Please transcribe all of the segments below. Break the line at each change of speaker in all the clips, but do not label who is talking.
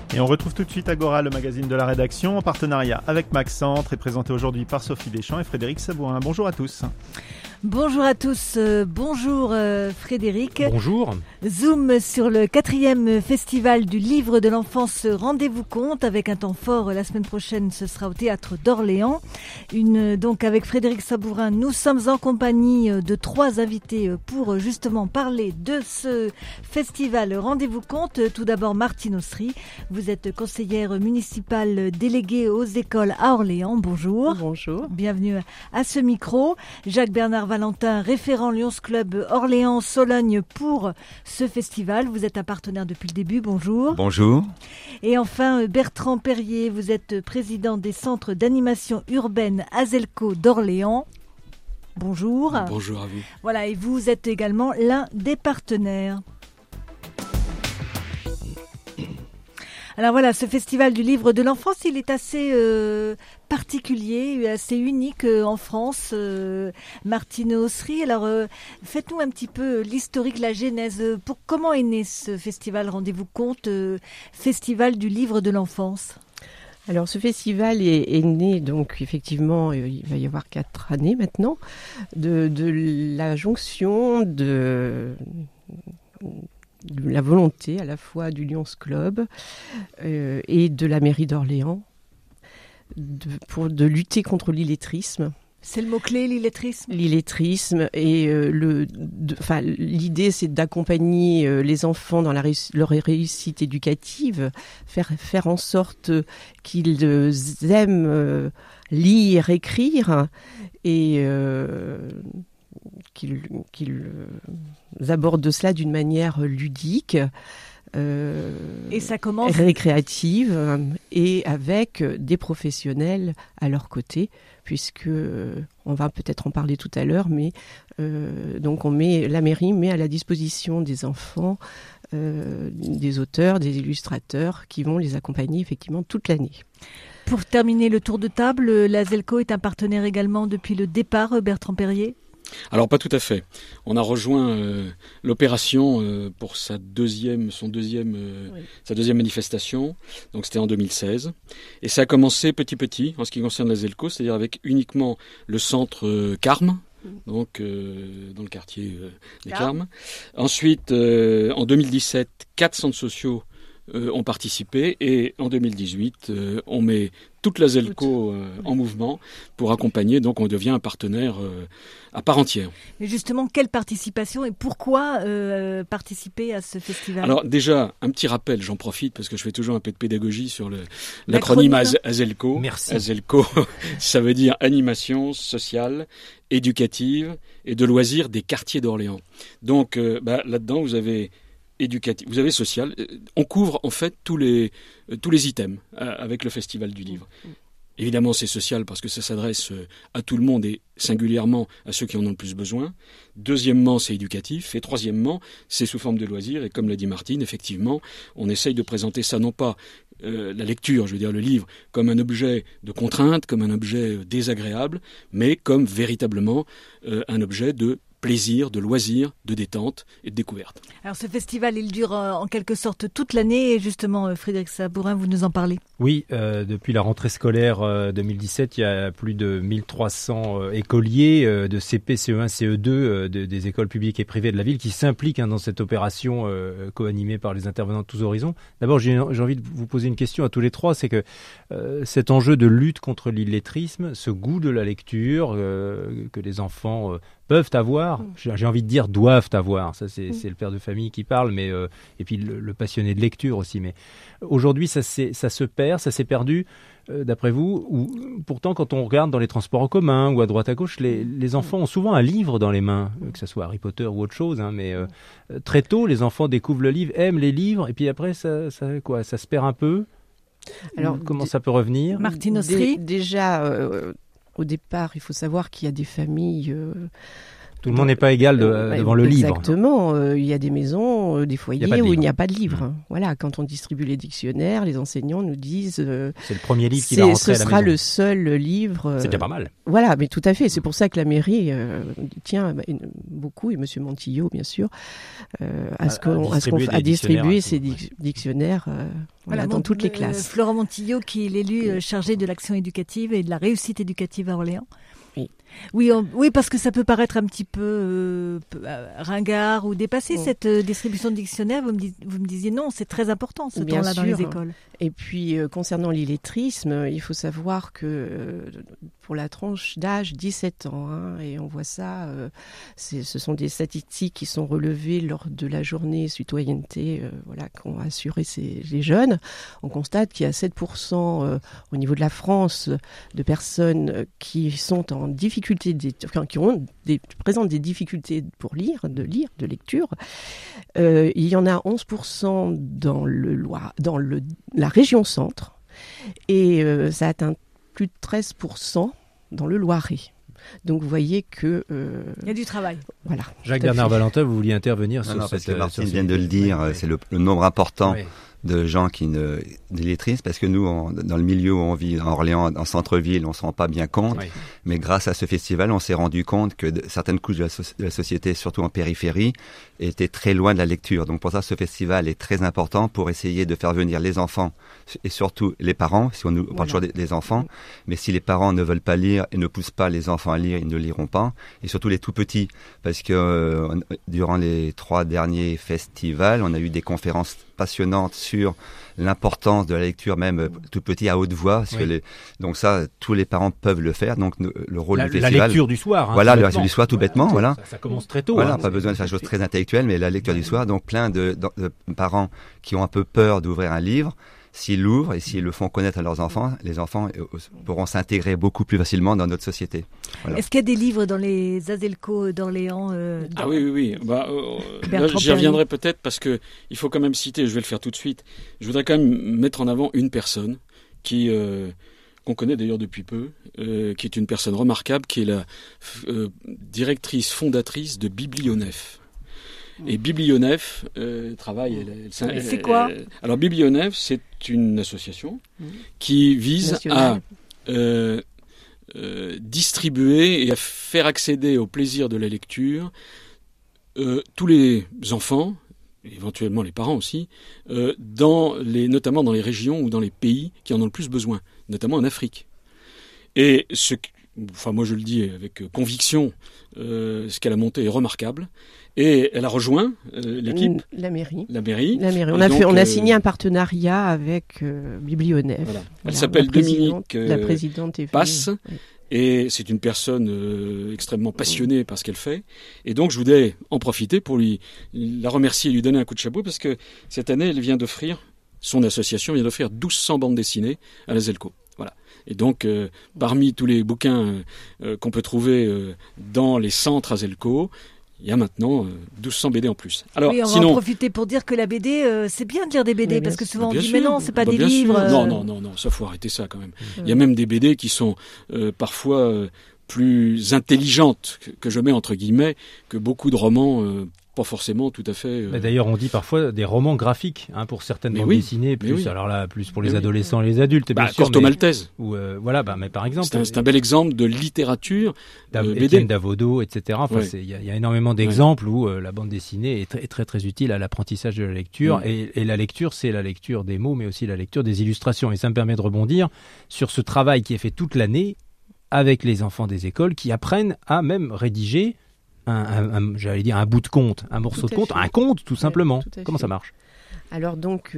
Et on retrouve tout de suite Agora, le magazine de la rédaction, en partenariat avec Maxentre, et présenté aujourd'hui par Sophie Deschamps et Frédéric Sabourin. Bonjour à tous.
Bonjour à tous, bonjour Frédéric.
Bonjour.
Zoom sur le 4e festival du livre de l'enfance Rendez-vous compte, avec un temps fort la semaine prochaine, ce sera au théâtre d'Orléans. Donc avec Frédéric Sabourin, nous sommes en compagnie de 3 invités pour justement parler de ce festival Rendez-vous compte. Tout d'abord Martine Austry, vous êtes conseillère municipale déléguée aux écoles à Orléans. Bonjour.
Bonjour.
Bienvenue à ce micro. Jacques-Bernard Valentin, référent Lions Club Orléans-Sologne pour ce festival. Vous êtes un partenaire depuis le début. Bonjour.
Bonjour.
Et enfin, Bertrand Perrier, vous êtes président des centres d'animation urbaine Azelco d'Orléans. Bonjour.
Bonjour à vous.
Voilà, et vous êtes également l'un des partenaires. Alors voilà, ce festival du livre de l'enfance, il est assez particulier, assez unique en France. Martine Austry, alors faites-nous un petit peu l'historique, la genèse. Comment est né ce festival Rendez-vous compte, festival du livre de l'enfance ?
Alors ce festival est né, donc effectivement, il va y avoir 4 années maintenant, de la jonction de la volonté à la fois du Lions Club et de la mairie d'Orléans de lutter contre l'illettrisme.
C'est le mot-clé, l'illettrisme ?
L'illettrisme, et l'idée c'est d'accompagner les enfants dans leur réussite éducative, faire en sorte qu'ils aiment lire, écrire, et qu'ils abordent cela d'une manière ludique,
et ça commence
récréative, et avec des professionnels à leur côté, puisque on va peut-être en parler tout à l'heure, mais donc la mairie met à la disposition des enfants des auteurs, des illustrateurs qui vont les accompagner effectivement toute l'année.
Pour terminer le tour de table, l'Azelco est un partenaire également depuis le départ, Bertrand Perrier ?
Alors pas tout à fait. On a rejoint l'opération pour sa deuxième manifestation. Donc c'était en 2016. Et ça a commencé petit en ce qui concerne l'Azelco, c'est-à-dire avec uniquement le centre Carmes, donc dans le quartier des Carmes. Ensuite, en 2017, 4 centres sociaux ont participé, et en 2018, on met toute l'Azelco en mouvement pour accompagner, donc on devient un partenaire à part entière.
Mais justement, quelle participation et pourquoi participer à ce festival ?
Alors déjà, un petit rappel, j'en profite parce que je fais toujours un peu de pédagogie sur l'acronyme Azelco.
Merci.
Azelco, ça veut dire animation sociale, éducative et de loisirs des quartiers d'Orléans. Donc là-dedans, vous avez éducatif, vous avez social. On couvre en fait tous les items avec le Festival du Livre. Évidemment, c'est social parce que ça s'adresse à tout le monde et singulièrement à ceux qui en ont le plus besoin. Deuxièmement, c'est éducatif. Et troisièmement, c'est sous forme de loisirs. Et comme l'a dit Martine, effectivement, on essaye de présenter ça non pas la lecture, je veux dire le livre, comme un objet de contrainte, comme un objet désagréable, mais comme véritablement un objet de plaisir, de loisir, de détente et de découverte.
Alors ce festival, il dure en quelque sorte toute l'année, et justement Frédéric Sabourin, vous nous en parlez.
Oui, depuis la rentrée scolaire 2017, il y a plus de 1300 écoliers de CP, CE1, CE2 des écoles publiques et privées de la ville qui s'impliquent dans cette opération co-animée par les intervenants de tous horizons. D'abord, j'ai envie de vous poser une question à tous les trois, c'est que cet enjeu de lutte contre l'illettrisme, ce goût de la lecture que les enfants peuvent avoir, j'ai envie de dire doivent avoir, ça c'est le père de famille qui parle, mais et puis le passionné de lecture aussi, mais aujourd'hui ça se perd, ça s'est perdu, d'après vous, ou pourtant quand on regarde dans les transports en commun ou à droite à gauche, les enfants ont souvent un livre dans les mains, que ce soit Harry Potter ou autre chose, mais très tôt les enfants découvrent le livre, aiment les livres, et puis après ça se perd un peu. Alors comment ça peut revenir ?
Martine Austry.
Déjà au départ, il faut savoir qu'il y a des familles
Tout le monde n'est pas égal devant le livre.
Exactement. Il y a des maisons, des foyers où il n'y a pas de livre. Voilà, quand on distribue les dictionnaires, les enseignants nous disent...
c'est le premier livre qui va rentrer à la maison.
Ce sera le seul livre...
C'est déjà pas mal.
Voilà, mais tout à fait. C'est pour ça que la mairie tient beaucoup, et M. Montillot, bien sûr, à distribuer ces dictionnaires dans toutes les classes.
Florent Montillot, qui est l'élu chargé de l'action éducative et de la réussite éducative à Orléans. Oui, parce que ça peut paraître un petit peu ringard ou dépassé, cette distribution de dictionnaires. Vous me disiez non, c'est très important ce temps-là dans les écoles.
Et puis, concernant l'illettrisme, il faut savoir que pour la tranche d'âge 17 ans, et on voit ça, ce sont des statistiques qui sont relevées lors de la journée citoyenneté qu'ont assuré les jeunes. On constate qu'il y a 7% au niveau de la France de personnes qui sont en difficulté, qui présentent des difficultés pour de lecture. Il y en a 11% dans la région centre, et ça atteint plus de 13% dans le Loiret. Donc vous voyez que...
il y a du travail.
Voilà.
Jacques-Bernard Valentin, vous vouliez intervenir sur cette...
Parce que Martine vient de le dire, c'est le nombre important de gens d'illettristes, parce que nous, dans le milieu où on vit, en Orléans, en centre-ville, on ne se rend pas bien compte, mais grâce à ce festival, on s'est rendu compte que certaines couches de la société, surtout en périphérie, étaient très loin de la lecture. Donc pour ça, ce festival est très important pour essayer de faire venir les enfants, et surtout les parents, si on parle toujours des enfants, mais si les parents ne veulent pas lire et ne poussent pas les enfants à lire, ils ne liront pas, et surtout les tout petits, parce que durant les 3 derniers festivals, on a eu des conférences passionnantes sur l'importance de la lecture, même tout petit, à haute voix. Parce que donc ça, tous les parents peuvent le faire. Donc le rôle du festival...
La lecture du soir.
Voilà, la lecture du soir, tout bêtement. Voilà.
Ça commence très tôt.
Voilà, pas besoin de faire des choses très intellectuelles, mais la lecture du soir. Donc plein de parents qui ont un peu peur d'ouvrir un livre, s'ils l'ouvrent et s'ils le font connaître à leurs enfants, les enfants pourront s'intégrer beaucoup plus facilement dans notre société. Voilà.
Est-ce qu'il y a des livres dans les Azelco d'Orléans
Oui. Là, j'y reviendrai peut-être parce que il faut quand même citer, je vais le faire tout de suite, je voudrais quand même mettre en avant une personne qu'on connaît d'ailleurs depuis peu, qui est une personne remarquable, qui est la directrice fondatrice de Biblionef. Et Biblionef travaille...
c'est quoi ?
Alors Biblionef, c'est une association qui vise à distribuer et à faire accéder au plaisir de la lecture tous les enfants, éventuellement les parents aussi, notamment dans les régions ou dans les pays qui en ont le plus besoin, notamment en Afrique. Et moi je le dis avec conviction, ce qu'elle a monté est remarquable. Et elle a rejoint l'équipe.
La mairie.
On
a signé un partenariat avec Biblionef.
Voilà. Elle s'appelle Dominique
la présidente
Passe. Et c'est une personne extrêmement passionnée par ce qu'elle fait. Et donc je voulais en profiter pour la remercier et lui donner un coup de chapeau, parce que cette année, son association vient d'offrir 1200 bandes dessinées à la Zelco. Voilà. Et donc, parmi tous les bouquins qu'on peut trouver dans les centres à Zelco, il y a maintenant 1200 BD en plus. Alors,
on va en profiter pour dire que la BD, c'est bien de lire des BD, parce que souvent on dit mais non, c'est pas des livres.
Non, ça faut arrêter ça quand même. Il y a même des BD qui sont parfois plus intelligentes, que je mets entre guillemets, que beaucoup de romans pas forcément tout à fait...
D'ailleurs, on dit parfois des romans graphiques pour certaines bandes dessinées, alors là, plus pour les adolescents et les adultes.
Corto Maltese.
Mais par exemple...
C'est un bel exemple de littérature
Étienne Davodo, etc. Il y a énormément d'exemples où la bande dessinée est très, très, très utile à l'apprentissage de la lecture. Et la lecture, c'est la lecture des mots, mais aussi la lecture des illustrations. Et ça me permet de rebondir sur ce travail qui est fait toute l'année avec les enfants des écoles qui apprennent à même rédiger un bout de conte, un morceau de conte, un conte tout simplement. Comment ça marche ?
Alors donc,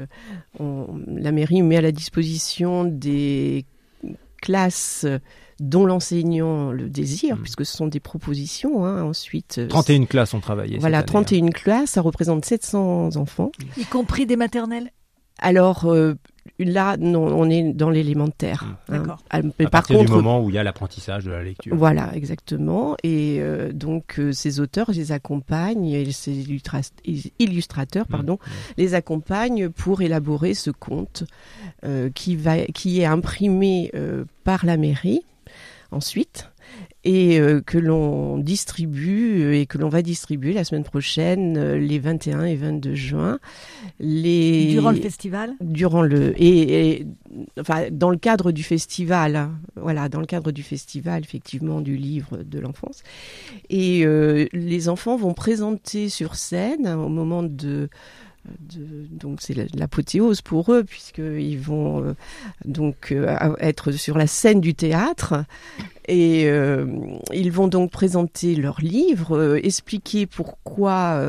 la mairie met à la disposition des classes dont l'enseignant le désire, puisque ce sont des propositions. Ensuite,
31 classes ont travaillé.
Voilà, 31 classes, ça représente 700 enfants.
Y compris des maternelles ?
Alors, là, non, on est dans l'élémentaire.
D'accord.
À partir du moment où il y a l'apprentissage de la lecture.
Voilà, exactement. Et donc, ces auteurs, je les accompagnent, et ces illustrateurs, les accompagnent pour élaborer ce conte qui est imprimé par la mairie ensuite. et que l'on distribue et que l'on va distribuer la semaine prochaine, les 21 et 22 juin.
Durant le festival ?
Enfin, dans le cadre du festival, hein, voilà, dans le cadre du festival, effectivement, du livre de l'enfance. Et les enfants vont présenter sur scène, hein, au moment donc c'est l'apothéose pour eux, puisqu'ils vont être sur la scène du théâtre, et ils vont donc présenter leur livre, expliquer pourquoi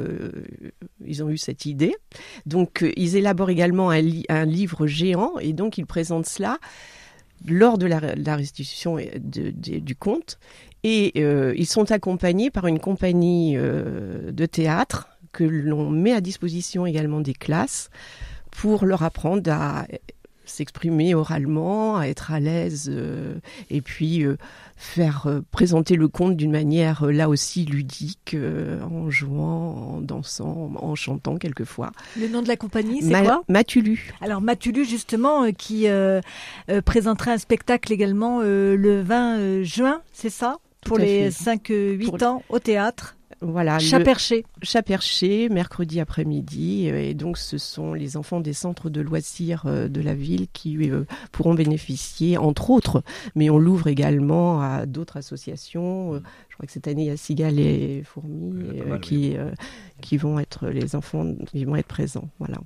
ils ont eu cette idée. Donc ils élaborent également un livre géant, et donc ils présentent cela lors de la restitution du conte, et ils sont accompagnés par une compagnie de théâtre que l'on met à disposition également des classes pour leur apprendre à s'exprimer oralement, à être à l'aise, et puis faire présenter le conte d'une manière là aussi ludique, en jouant, en dansant, en chantant quelquefois.
Le nom de la compagnie, c'est quoi ?
Matulu.
Alors Matulu, justement, qui présentera un spectacle également le 20 juin, c'est ça ? Pour les 5-8 ans au théâtre.
Voilà, Chat-Perché, mercredi après-midi, et donc ce sont les enfants des centres de loisirs de la ville qui pourront bénéficier, entre autres, mais on l'ouvre également à d'autres associations. Je crois que cette année il y a Cigales et Fourmis qui vont être les enfants, qui vont être présents. Voilà.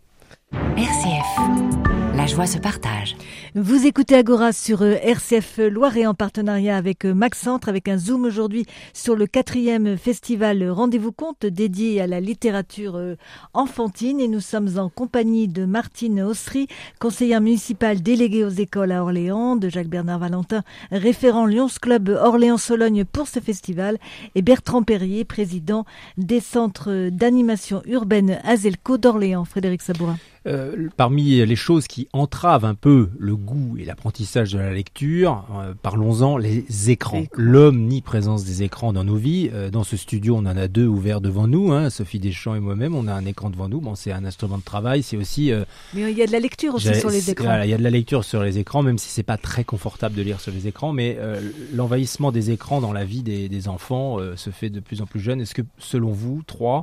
RCF, la joie se partage.
Vous écoutez Agora sur RCF Loiret en partenariat avec Maxentre, avec un zoom aujourd'hui sur le 4e festival Rendez-vous Conte dédié à la littérature enfantine, et nous sommes en compagnie de Martine Ossery, conseillère municipale déléguée aux écoles à Orléans, de Jacques-Bernard Valentin, référent Lions Club Orléans-Sologne pour ce festival, et Bertrand Perrier, président des centres d'animation urbaine Azelco d'Orléans. Frédéric Sabourin.
Parmi les choses qui entravent un peu le goût et l'apprentissage de la lecture, parlons-en, les écrans. L'omniprésence des écrans dans nos vies. Dans ce studio, on en a 2 ouverts devant nous. Hein, Sophie Deschamps et moi-même, on a un écran devant nous. Bon, c'est un instrument de travail, c'est aussi...
Mais il y a de la lecture aussi sur les écrans.
Voilà, il y a de la lecture sur les écrans, même si c'est pas très confortable de lire sur les écrans. Mais l'envahissement des écrans dans la vie des enfants se fait de plus en plus jeune. Est-ce que, selon vous,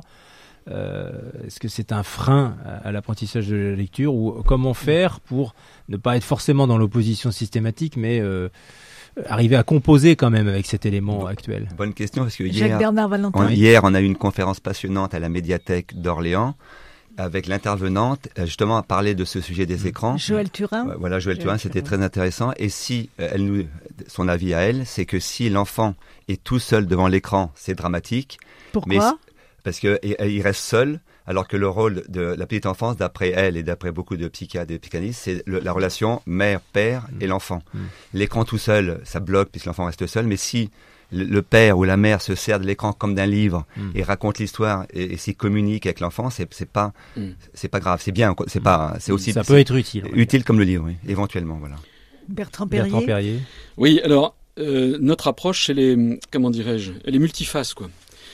est-ce que c'est un frein à l'apprentissage de la lecture, ou comment faire pour ne pas être forcément dans l'opposition systématique, mais arriver à composer quand même avec cet élément actuel ?
Bonne question, parce que
Jacques-Bernard Valentin.
Hier, on a eu une conférence passionnante à la médiathèque d'Orléans avec l'intervenante, justement, à parler de ce sujet des écrans.
Joël Turin.
Voilà, Joël Turin, c'était très intéressant. Et si son avis à elle, c'est que si l'enfant est tout seul devant l'écran, c'est dramatique.
Pourquoi ?
Parce qu'il reste seul, alors que le rôle de la petite enfance, d'après elle et d'après beaucoup de psychiatres et de psychanalystes, c'est la relation mère-père et l'enfant. L'écran tout seul, ça bloque puisque l'enfant reste seul, mais si le père ou la mère se sert de l'écran comme d'un livre et raconte l'histoire et s'y communique avec l'enfant, c'est pas grave, c'est bien, c'est aussi...
Ça peut être utile.
Utile comme le livre, oui, éventuellement, voilà.
Bertrand Perrier.
Oui, alors, notre approche, elle est multiface, quoi.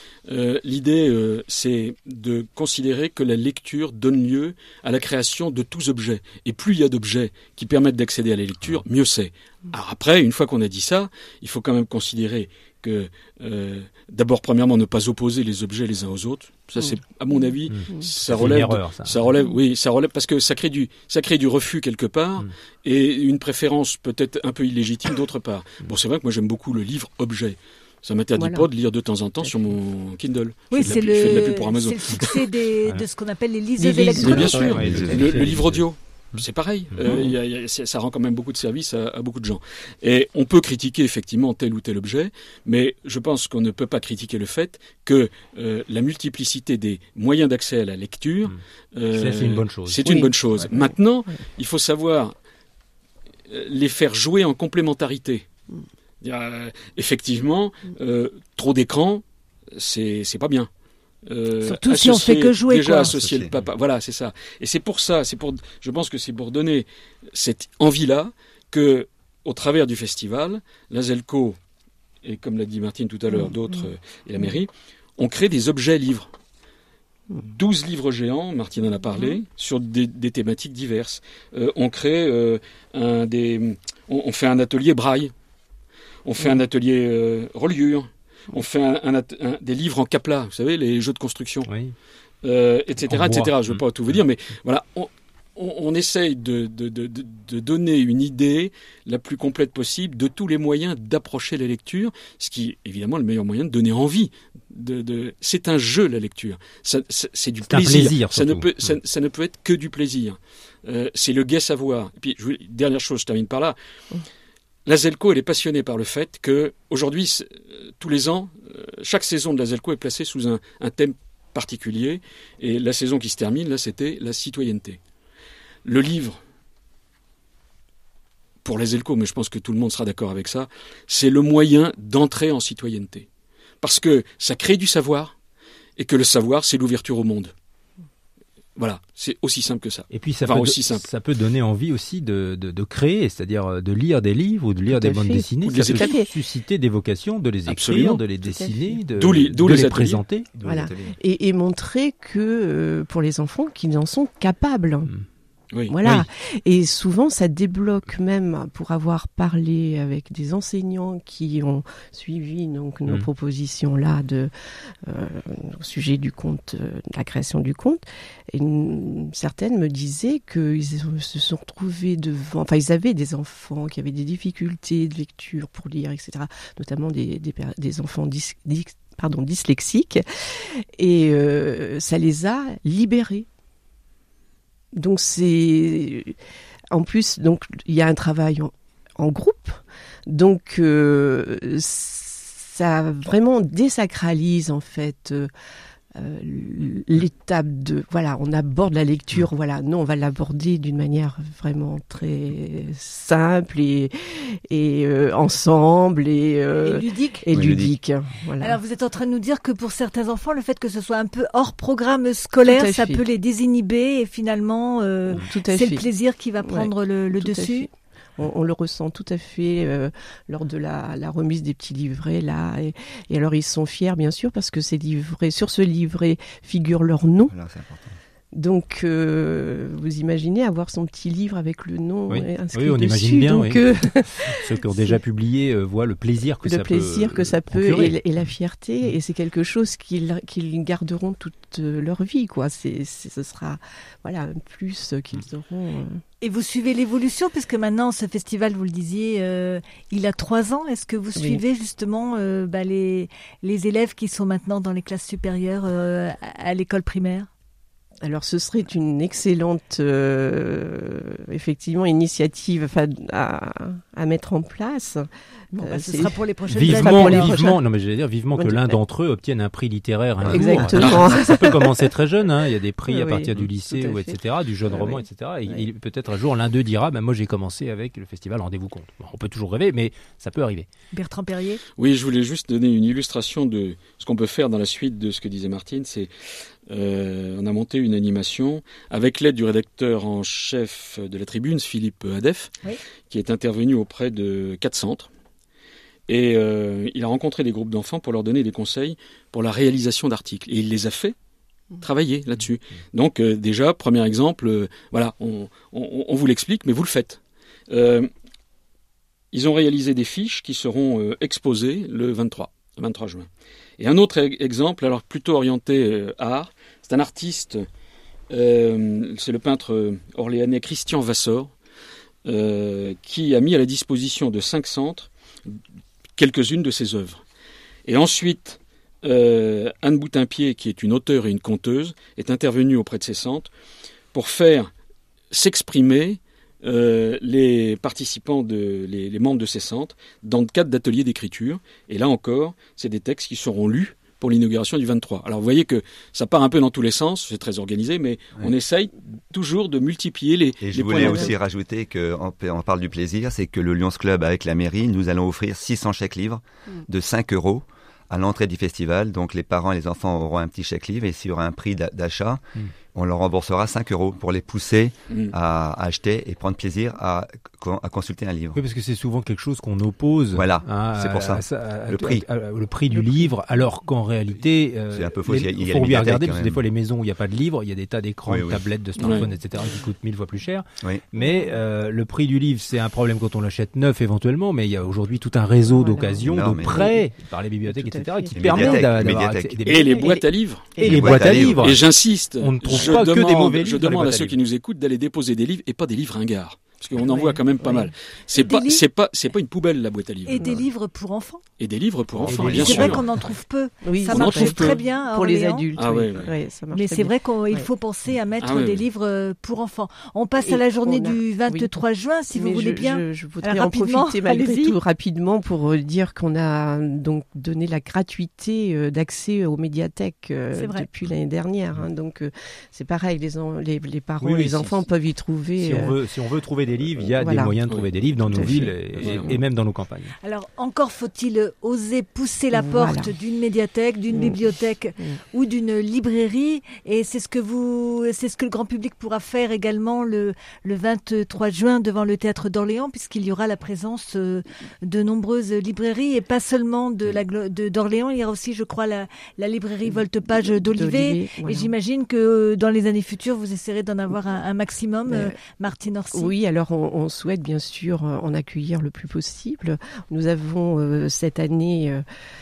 L'idée, c'est de considérer que la lecture donne lieu à la création de tous objets. Et plus il y a d'objets qui permettent d'accéder à la lecture, mieux c'est. Alors après, une fois qu'on a dit ça, il faut quand même considérer que, d'abord, premièrement, ne pas opposer les objets les uns aux autres. Ça, c'est, à mon avis, ça relève parce que ça crée du refus quelque part et une préférence peut-être un peu illégitime d'autre part. Bon, c'est vrai que moi j'aime beaucoup le livre objet. Ça m'interdit pas de lire de temps en temps sur mon Kindle.
Oui,
je fais de la pub pour Amazon.
C'est le succès de ce qu'on appelle les liseuses électroniques.
Mais bien sûr, le livre audio. C'est pareil, ça rend quand même beaucoup de services à beaucoup de gens. Et on peut critiquer effectivement tel ou tel objet, mais je pense qu'on ne peut pas critiquer le fait que la multiplicité des moyens d'accès à la lecture,
c'est une bonne chose.
C'est une bonne chose. Maintenant, il faut savoir les faire jouer en complémentarité. Effectivement, trop d'écran, c'est pas bien.
Surtout si on fait que jouer.
Déjà associer le papa, voilà, c'est ça. Et c'est pour ça, je pense que c'est pour donner cette envie-là que, au travers du festival, l'Azelco et comme l'a dit Martine tout à l'heure, d'autres et la mairie, on crée des objets livres. 12 livres géants, Martine en a parlé, sur des thématiques diverses. On crée on fait un atelier braille. On fait un atelier reliure. On fait des livres en Capla, vous savez, les jeux de construction, etc., etc. Je ne veux pas tout vous dire, mais voilà, on essaye de donner une idée la plus complète possible de tous les moyens d'approcher la lecture, ce qui est évidemment le meilleur moyen de donner envie. C'est un jeu, la lecture. C'est du plaisir. Ça ne peut être que du plaisir. C'est le gai savoir. Et puis, dernière chose, je termine par là. La Zelco, elle est passionnée par le fait que aujourd'hui, tous les ans, chaque saison de la Zelco est placée sous un thème particulier. Et la saison qui se termine, là, c'était la citoyenneté. Le livre, pour la Zelco, mais je pense que tout le monde sera d'accord avec ça, c'est le moyen d'entrer en citoyenneté. Parce que ça crée du savoir, et que le savoir, c'est l'ouverture au monde. Voilà, c'est aussi simple que ça.
Et puis ça peut donner envie aussi de créer, c'est-à-dire de lire des livres ou de lire des bandes dessinées. Ça peut susciter des vocations, de les écrire, de les dessiner, de les présenter.
Voilà. Et montrer que pour les enfants, qu'ils en sont capables.
Oui.
Voilà. Oui. Et souvent, ça débloque même, pour avoir parlé avec des enseignants qui ont suivi donc nos propositions là au sujet du conte, de la création du conte. Et certaines me disaient qu'ils se sont retrouvés devant, enfin, ils avaient des enfants qui avaient des difficultés de lecture pour lire, etc. Notamment des enfants dyslexiques. Et ça les a libérés. Donc en plus, donc il y a un travail en groupe, donc ça vraiment désacralise en fait l'étape on aborde la lecture, non, on va l'aborder d'une manière vraiment très simple et ensemble et ludique. Voilà.
Alors vous êtes en train de nous dire que pour certains enfants, le fait que ce soit un peu hors programme scolaire, ça peut les désinhiber et finalement c'est le plaisir qui va prendre le dessus.
On le ressent tout à fait lors de la remise des petits livrets là, et alors ils sont fiers bien sûr parce que sur ce livret figure leur nom. Alors, c'est important. Donc vous imaginez avoir son petit livre avec le nom inscrit
on
dessus.
Imagine bien. Donc, ceux qui ont déjà publié voient le plaisir que ça peut
et la fierté, et c'est quelque chose qu'ils garderont toute leur vie, quoi. Ce sera un plus qu'ils auront.
Et vous suivez l'évolution, puisque maintenant ce festival, vous le disiez, il a 3 ans. Est-ce que vous suivez justement les élèves qui sont maintenant dans les classes supérieures à l'école primaire ?
Alors, ce serait une excellente, effectivement, initiative à mettre en place.
Ce sera pour les prochaines
années. Vivement que l'un d'entre eux obtienne un prix littéraire.
Exactement.
Ça peut commencer très jeune. Il y a des prix à partir du lycée, etc., du jeune roman, etc. Et peut-être un jour, l'un d'eux dira, moi j'ai commencé avec le festival Rendez-vous compte. Bon, on peut toujours rêver, mais ça peut arriver.
Bertrand Perrier ?
Oui, je voulais juste donner une illustration de ce qu'on peut faire dans la suite de ce que disait Martine. C'est on a monté une animation avec l'aide du rédacteur en chef de la Tribune, Philippe Adef, qui est intervenu auprès de 4 centres. Et il a rencontré des groupes d'enfants pour leur donner des conseils pour la réalisation d'articles. Et il les a fait travailler là-dessus. Donc déjà, premier exemple, on vous l'explique, mais vous le faites. Ils ont réalisé des fiches qui seront exposées le 23 juin. Et un autre exemple, alors plutôt orienté art, c'est un artiste, c'est le peintre orléanais Christian Vassor, qui a mis à la disposition de 5 centres quelques-unes de ses œuvres. Et ensuite, Anne Boutinpied, qui est une auteure et une conteuse, est intervenue auprès de ces centres pour faire s'exprimer les participants, les membres de ces centres, dans le cadre d'ateliers d'écriture. Et là encore, c'est des textes qui seront lus pour l'inauguration du 23. Alors vous voyez que ça part un peu dans tous les sens, c'est très organisé, mais on essaye toujours de multiplier les points.
Et je voulais aussi rajouter qu'on parle du plaisir, c'est que le Lions Club avec la mairie, nous allons offrir 600 chèques livres de 5 € à l'entrée du festival. Donc les parents et les enfants auront un petit chèque livre, et s'il y aura un prix d'achat, on leur remboursera 5 € pour les pousser à acheter et prendre plaisir à consulter un livre.
Oui, parce que c'est souvent quelque chose qu'on oppose.
Voilà, c'est pour ça.
Le prix du livre, alors qu'en réalité,
c'est un peu faux.
Il faut bien regarder, parce que des fois, les maisons où il n'y a pas de livre, il y a des tas d'écrans, de tablettes, de smartphones, etc., qui coûtent 1000 fois plus cher. Oui. Mais le prix du livre, c'est un problème quand on l'achète neuf éventuellement, mais il y a aujourd'hui tout un réseau d'occasions, de prêts par les bibliothèques, etc., qui permettent d'avoir accès.
Et les boîtes à livres.
Et les boîtes à livres.
Et j'insiste,
on ne trouve pas que des mauvais livres.
Je demande à ceux qui nous écoutent d'aller déposer des livres et pas des livres ringards. Parce qu'on en voit quand même pas mal. C'est pas une poubelle, la boîte à livres.
Et des livres pour enfants.
Et des livres pour enfants, bien
sûr.
sûr.
C'est vrai qu'on en trouve peu.
Oui,
ça marche très bien
pour les adultes.
Ah ouais.
Ça marche
mais c'est vrai qu'il faut penser à mettre des livres pour enfants. On passe à la journée du 23 juin, si vous voulez bien.
Je voudrais en profiter malgré tout rapidement pour dire qu'on a donc donné la gratuité d'accès aux médiathèques depuis l'année dernière. Donc c'est pareil, les parents, les enfants peuvent y trouver.
Si on veut trouver des livres, il y a des moyens de trouver des livres dans nos villes et même dans nos campagnes.
Alors, encore faut-il oser pousser la porte d'une médiathèque, d'une bibliothèque ou d'une librairie. Et c'est ce que le grand public pourra faire également le 23 juin devant le Théâtre d'Orléans, puisqu'il y aura la présence de nombreuses librairies et pas seulement d'Orléans. Il y aura aussi, je crois, la librairie Volte-Page d'Olivet. Et j'imagine que dans les années futures, vous essaierez d'en avoir un maximum, Martine Orsi.
Oui, alors on souhaite bien sûr en accueillir le plus possible. Nous avons cette année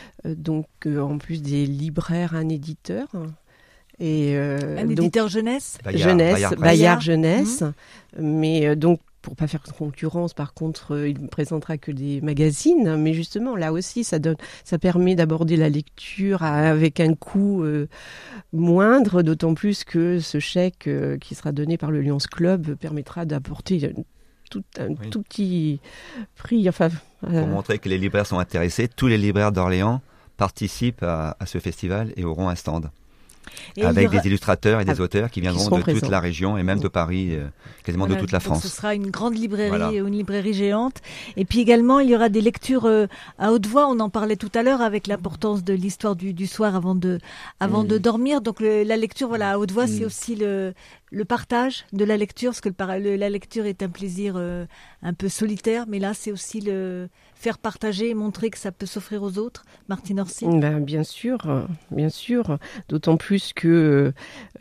en plus des libraires, un éditeur. Et,
un éditeur jeunesse
Bayard Jeunesse. Mais donc, pour pas faire de concurrence, par contre, il ne présentera que des magazines. Mais justement, là aussi, ça permet d'aborder la lecture avec un coût moindre, d'autant plus que ce chèque qui sera donné par le Lions Club permettra d'apporter tout petit prix.
Pour montrer que les libraires sont intéressés, tous les libraires d'Orléans participent à ce festival et auront un stand. Avec des illustrateurs et des auteurs qui viendront de toute la région et même de Paris, quasiment de toute la France.
Ce sera une grande librairie, une librairie géante. Et puis également, il y aura des lectures à haute voix. On en parlait tout à l'heure avec l'importance de l'histoire du soir avant de dormir. Donc la lecture à haute voix, c'est aussi le partage de la lecture, parce que la lecture est un plaisir un peu solitaire, mais là c'est aussi le faire partager et montrer que ça peut s'offrir aux autres. Martine Orsi.
Bien sûr, d'autant plus que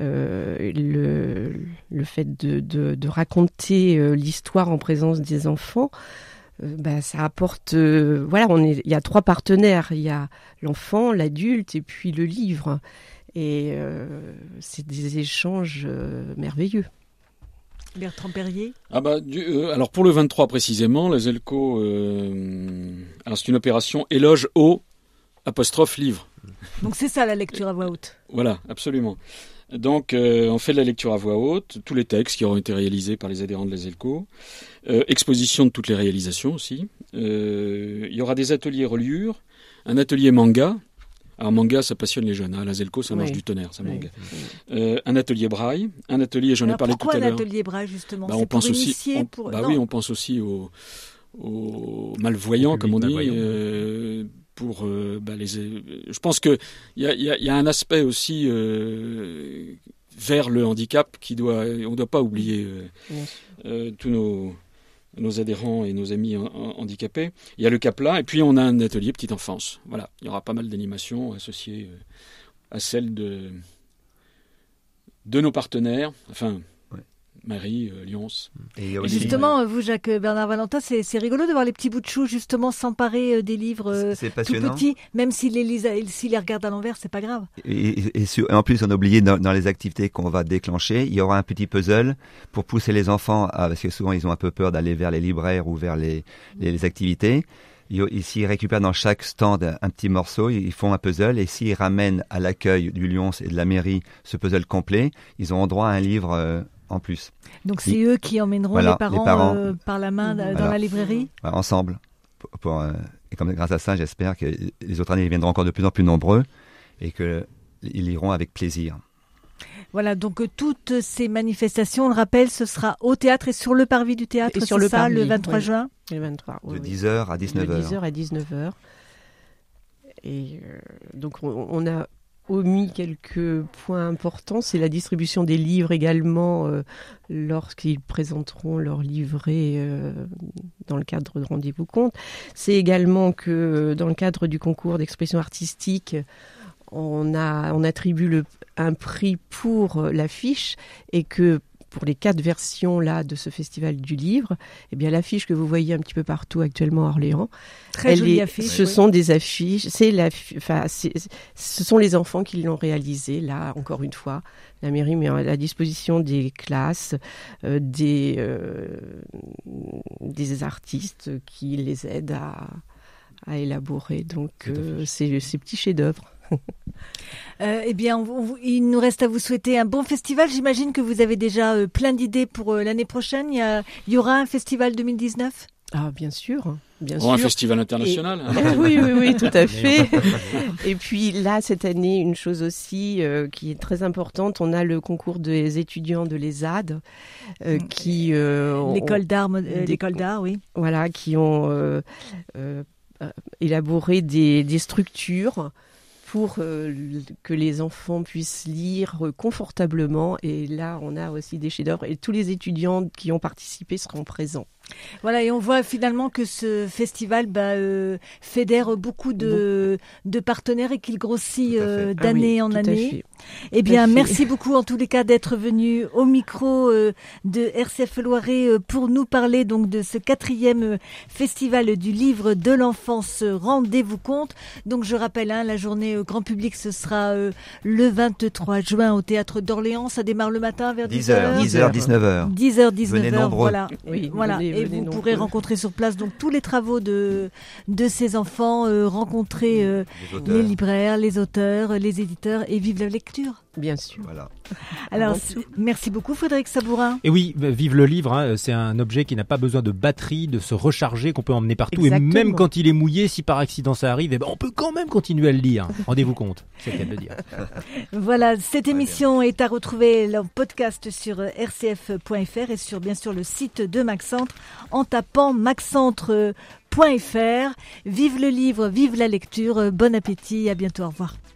le fait de raconter l'histoire en présence des enfants, ça apporte. Il y a 3 partenaires, il y a l'enfant, l'adulte et puis le livre. Et c'est des échanges merveilleux.
Bertrand Perrier.
Alors pour le 23 précisément, la Zelco, c'est une opération éloge au _livre.
Donc c'est ça la lecture à voix haute.
Voilà, absolument. Donc on fait de la lecture à voix haute, tous les textes qui auront été réalisés par les adhérents de la Zelco, exposition de toutes les réalisations aussi. Il y aura des ateliers reliure, un atelier manga. Alors manga, ça passionne les jeunes. La Zelco, ça marche du tonnerre, ça manga. Un atelier braille, un atelier, j'en ai parlé tout à l'heure.
Pourquoi un atelier braille justement?
On pense aussi, on pense aussi aux malvoyants, comme on dit. Je pense que il y a un aspect aussi vers le handicap on doit pas oublier tous nos adhérents et nos amis handicapés. Il y a le CAPLA et puis on a un atelier petite enfance. Voilà, il y aura pas mal d'animations associées à celles de nos partenaires, Marie, Lyons.
Et justement, vous, Jacques Bernard Valentin, c'est rigolo de voir les petits bouts de chou justement s'emparer des livres tout petits, même s'ils les regardent à l'envers, c'est pas grave.
Et en plus, on a oublié dans les activités qu'on va déclencher, il y aura un petit puzzle pour pousser les enfants, parce que souvent ils ont un peu peur d'aller vers les libraires ou vers les activités. S'ils récupèrent dans chaque stand un petit morceau, ils font un puzzle et s'ils ramènent à l'accueil du Lyons et de la mairie ce puzzle complet, ils auront droit à un livre en plus.
Donc c'est eux qui emmèneront les parents par la main dans la librairie
ensemble. Et comme grâce à ça, j'espère que les autres années ils viendront encore de plus en plus nombreux et qu'ils iront avec plaisir.
Voilà, donc toutes ces manifestations, on le rappelle, ce sera au théâtre et sur le parvis du théâtre, c'est ça, le 23 juin
Le 23,
de 10h à 19h.
De 10h à 19h. Et donc on a omis quelques points importants. C'est la distribution des livres également lorsqu'ils présenteront leur livret dans le cadre de Rendez-vous Compte. C'est également que dans le cadre du concours d'expression artistique, on attribue un prix pour l'affiche et que pour les 4 versions là de ce festival du livre, eh bien l'affiche que vous voyez un petit peu partout actuellement à Orléans,
très jolie affiche.
Ce sont des affiches. Ce sont les enfants qui l'ont réalisée. Là, encore une fois, la mairie met à la disposition des classes, des artistes qui les aident à élaborer. Donc, ces petits chefs-d'œuvre.
Eh bien, il nous reste à vous souhaiter un bon festival. J'imagine que vous avez déjà plein d'idées pour l'année prochaine. Il y aura un festival 2019 ?
Ah, bien sûr.
Un festival international.
Oui, tout à fait. Et puis là, cette année, une chose aussi qui est très importante, on a le concours des étudiants de l'ESAD qui...
l'école d'art, oui.
Voilà, qui ont élaboré des structures pour que les enfants puissent lire confortablement. Et là, on a aussi des chefs-d'œuvre. Et tous les étudiants qui ont participé seront présents.
Voilà, et on voit finalement que ce festival fédère beaucoup de partenaires et qu'il grossit d'année en année. Eh bien, merci beaucoup en tous les cas d'être venu au micro de RCF Loiret pour nous parler donc de ce 4e festival du livre de l'enfance Rendez-vous Compte. Donc je rappelle, la journée grand public, ce sera le 23 juin au Théâtre d'Orléans. Ça démarre le matin vers 10h.
19h.
10h, 19h.
Venez nombreux.
Voilà. Et vous pourrez rencontrer sur place donc tous les travaux de ces enfants, rencontrer les libraires, les auteurs, les éditeurs et vivre la lecture.
Bien sûr.
Voilà.
Alors, merci beaucoup Frédéric Sabourin.
Et oui, vive le livre, c'est un objet qui n'a pas besoin de batterie, de se recharger, qu'on peut emmener partout.
Exactement.
Et même quand il est mouillé, si par accident ça arrive, on peut quand même continuer à le lire. Rendez-vous compte, c'est le cas de le dire.
Voilà, cette émission est à retrouver en podcast sur rcf.fr et sur bien sûr le site de Maxcentre en tapant maxcentre.fr. Vive le livre, vive la lecture, bon appétit, à bientôt, au revoir.